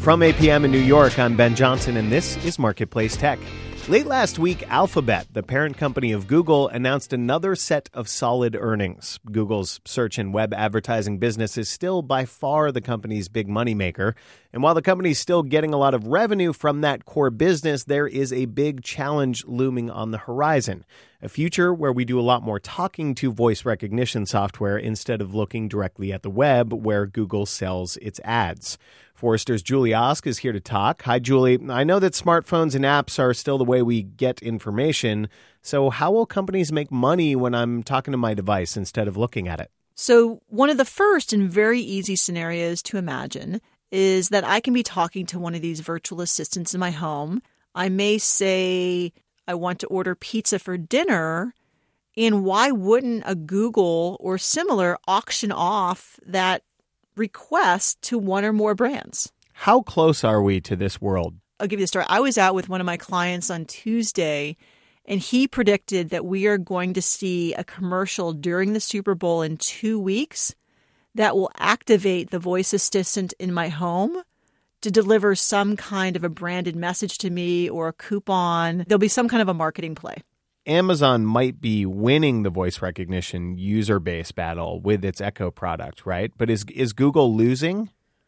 From APM in New York, I'm Ben Johnson, and this is Marketplace Tech. Late last week, Alphabet, the parent company of Google, announced another set of solid earnings. Google's search and web advertising business is still by far the company's big moneymaker. And while the company's still getting a lot of revenue from that core business, there is a big challenge looming on the horizon. A future where we do a lot more talking to voice recognition software instead of looking directly at the web where Google sells its ads. Forrester's Julie Osk is here to talk. Hi, Julie. I know that smartphones and apps are still the way we get information. So how will companies make money when I'm talking to my device instead of looking at it? So one of the first and very easy scenarios to imagine is that I can be talking to one of these virtual assistants in my home. I may say, I want to order pizza for dinner. And why wouldn't a Google or similar auction off that request to one or more brands? How close are we to this world? I'll give you a story. I was out with one of my clients on Tuesday, and he predicted that we are going to see a commercial during the Super Bowl in 2 weeks that will activate the voice assistant in my home to deliver some kind of a branded message to me or a coupon. There'll be some kind of a marketing play. Amazon might be winning the voice recognition user base battle with its Echo product, right? But is Google losing?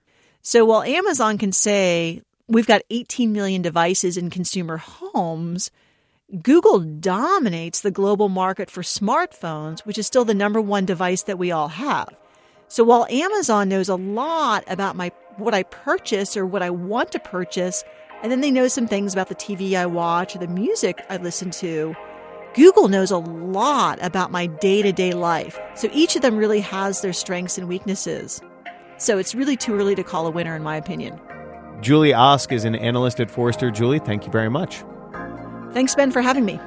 So while Amazon can say we've got 18 million devices in consumer homes, Google dominates the global market for smartphones, which is still the number one device that we all have. So while Amazon knows a lot about what I purchase or what I want to purchase, and then they know some things about the TV I watch or the music I listen to, Google knows a lot about my day-to-day life. So each of them really has their strengths and weaknesses. So it's really too early to call a winner, in my opinion. Julie Osk is an analyst at Forrester. Julie, thank you very much. Thanks, Ben, for having me.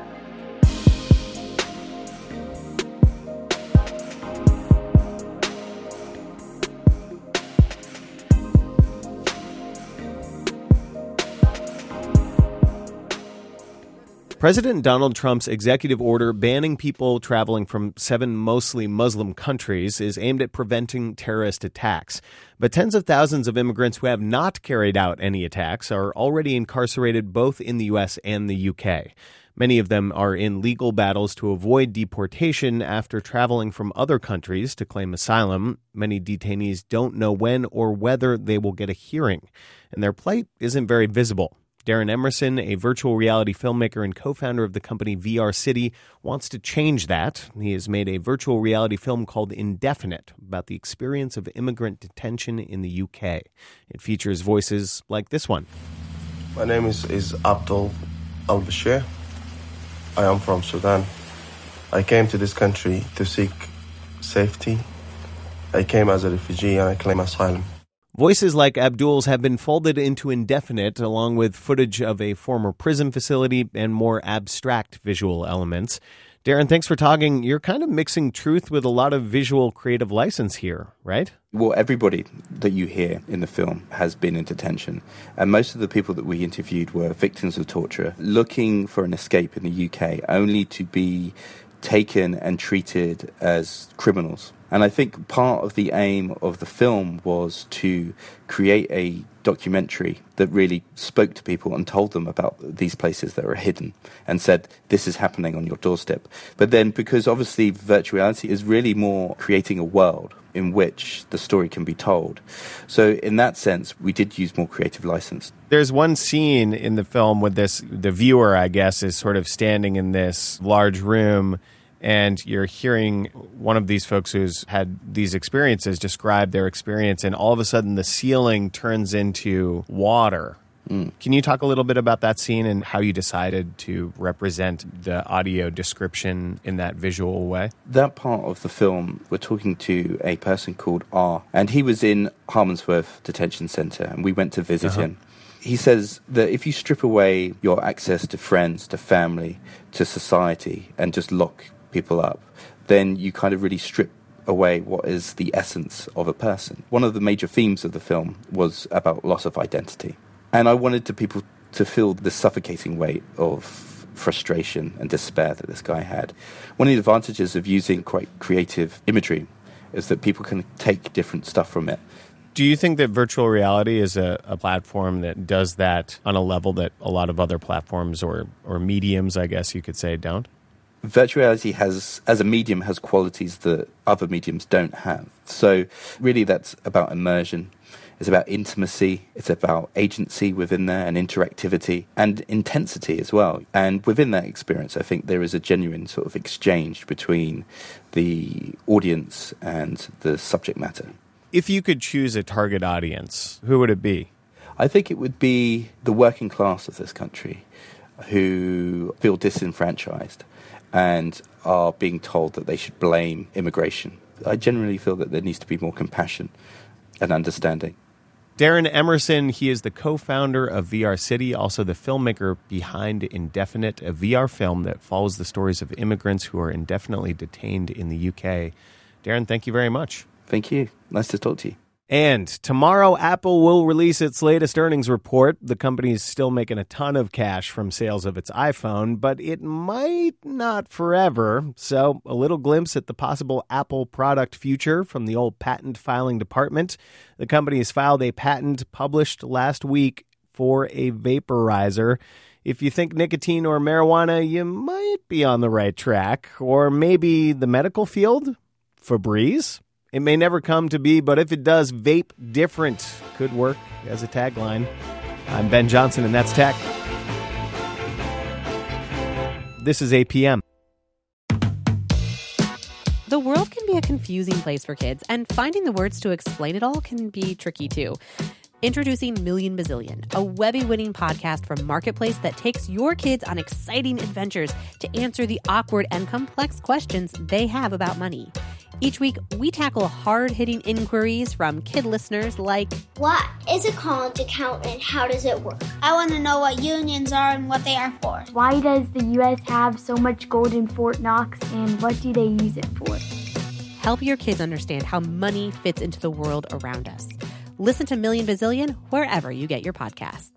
President Donald Trump's executive order banning people traveling from 7 mostly Muslim countries is aimed at preventing terrorist attacks. But tens of thousands of immigrants who have not carried out any attacks are already incarcerated both in the U.S. and the U.K. Many of them are in legal battles to avoid deportation after traveling from other countries to claim asylum. Many detainees don't know when or whether they will get a hearing, and their plight isn't very visible. Darren Emerson, a virtual reality filmmaker and co-founder of the company VR City, wants to change that. He has made a virtual reality film called Indefinite about the experience of immigrant detention in the UK. It features voices like this one. My name is Abdul Al-Bashir. I am from Sudan. I came to this country to seek safety. I came as a refugee and I claim asylum. Voices like Abdul's have been folded into Indefinite, along with footage of a former prison facility and more abstract visual elements. Darren, thanks for talking. You're kind of mixing truth with a lot of visual creative license here, right? Well, everybody that you hear in the film has been in detention. And most of the people that we interviewed were victims of torture, looking for an escape in the UK, only to be taken and treated as criminals. And I think part of the aim of the film was to create a documentary that really spoke to people and told them about these places that are hidden and said, this is happening on your doorstep. But then, because obviously virtual reality is really more creating a world in which the story can be told. So in that sense, we did use more creative license. There's one scene in the film with the viewer, I guess, is sort of standing in this large room, and you're hearing one of these folks who's had these experiences describe their experience, and all of a sudden the ceiling turns into water. Can you talk a little bit about that scene and how you decided to represent the audio description in that visual way? That part of the film, we're talking to a person called R, and he was in Harmondsworth Detention Centre, and we went to visit him. He says that if you strip away your access to friends, to family, to society, and just lock people up, then you kind of really strip away what is the essence of a person. One of the major themes of the film was about loss of identity. And I wanted people to feel the suffocating weight of frustration and despair that this guy had. One of the advantages of using quite creative imagery is that people can take different stuff from it Do you think that virtual reality is a platform that does that on a level that a lot of other platforms or mediums, I guess you could say, don't? Virtual reality as a medium, has qualities that other mediums don't have. So really that's about immersion. It's about intimacy. It's about agency within there and interactivity and intensity as well. And within that experience, I think there is a genuine sort of exchange between the audience and the subject matter. If you could choose a target audience, who would it be? I think it would be the working class of this country who feel disenfranchised and are being told that they should blame immigration. I generally feel that there needs to be more compassion and understanding. Darren Emerson, he is the co-founder of VR City, also the filmmaker behind Indefinite, a VR film that follows the stories of immigrants who are indefinitely detained in the UK. Darren, thank you very much. Thank you. Nice to talk to you. And tomorrow, Apple will release its latest earnings report. The company is still making a ton of cash from sales of its iPhone, but it might not forever. So a little glimpse at the possible Apple product future from the old patent filing department. The company has filed a patent published last week for a vaporizer. If you think nicotine or marijuana, you might be on the right track. Or maybe the medical field? Febreze? It may never come to be, but if it does, vape different could work as a tagline. I'm Ben Johnson, and that's Tech. This is APM. The world can be a confusing place for kids, and finding the words to explain it all can be tricky too. Introducing Million Bazillion, a Webby-winning podcast from Marketplace that takes your kids on exciting adventures to answer the awkward and complex questions they have about money. Each week, we tackle hard-hitting inquiries from kid listeners like, what is a college account and how does it work? I want to know what unions are and what they are for. Why does the U.S. have so much gold in Fort Knox, and what do they use it for? Help your kids understand how money fits into the world around us. Listen to Million Bazillion wherever you get your podcasts.